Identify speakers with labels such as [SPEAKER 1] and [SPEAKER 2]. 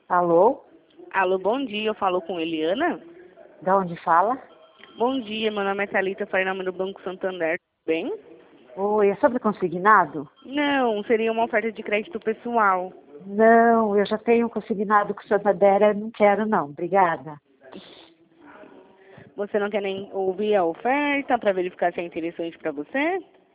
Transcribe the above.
[SPEAKER 1] Alô?
[SPEAKER 2] Alô, bom dia, eu falo com Eliana.
[SPEAKER 1] Da onde fala?
[SPEAKER 2] Bom dia, meu nome é Thalita, falo em nome do Banco Santander, tudo bem?
[SPEAKER 1] Oi, é sobre consignado?
[SPEAKER 2] Não, seria uma oferta de crédito pessoal.
[SPEAKER 1] Não, eu já tenho consignado com o Santander, eu não quero não, obrigada.
[SPEAKER 2] Você não quer nem ouvir a oferta para verificar se é interessante para você?